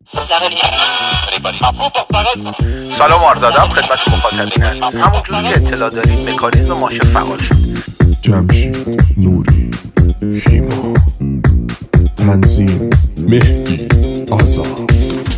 سلام عرض ادب خدمت مخاطبین عزیز. همونجوری که اطلاع دارید مکانیزم ماشه فعال شد. جمشید نوری، هیما، تنظیم مهدی آزاد.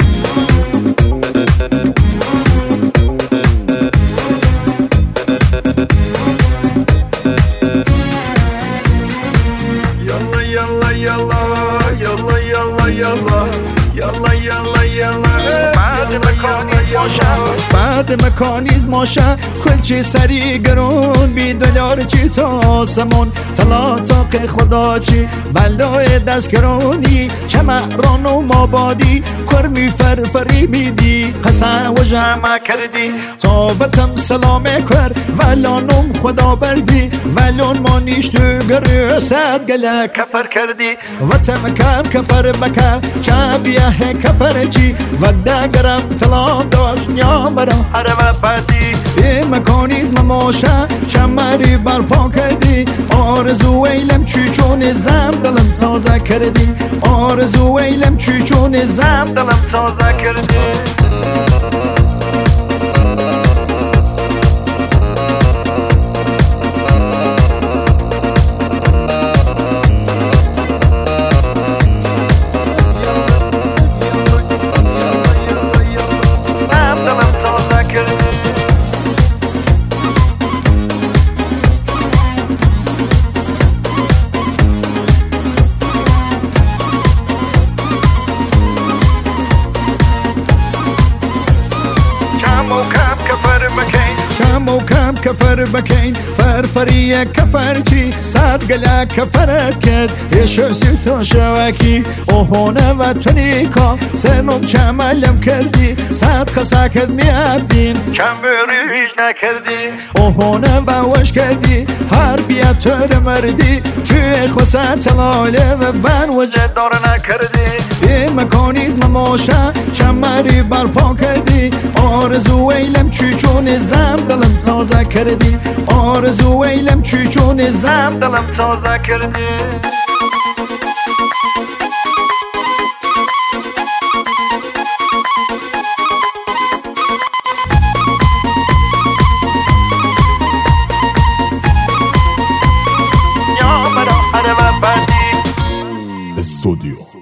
بعد مکانیزم ماشه کلچه سری گرون بی دلار چی تا آسمون تلا تاق خدا چی بلای دست کرونی چمران و مابادی کرمی فرفری میدی قسم و جمع کردی تابتم سلام کر ولانم خدا بردی ولان ما نیشتو گره سد گله کفر کردی و تم کم کفر بکر چابیه کفر چی و دگرم تلام داشت نیامرم حرم پردی این مکانیزم ماشه شمری برپا کردی آرزو ایلم چی چون زم دلم تازه کردی آرزو ایلم چی چون زم دلم تازه کردی کم و کم کفر بکین فرفری کفر چی صد گله کفرت کد یشو سی تا شوکی اوهونه و تونیکا سرنم چملم کردی صد قصه کد میابدین کم بریش نکردی اوهونه باوش کردی هر بیا تر مردی چوی خوصه تلاله و بن وجه دار نکردی این مکانیزم ماشه شمری برپا کردی آرزو ایلم چی چون زم دلم تازه کردی آرزو ایلم چی چون زم دلم تازه کردی استودیو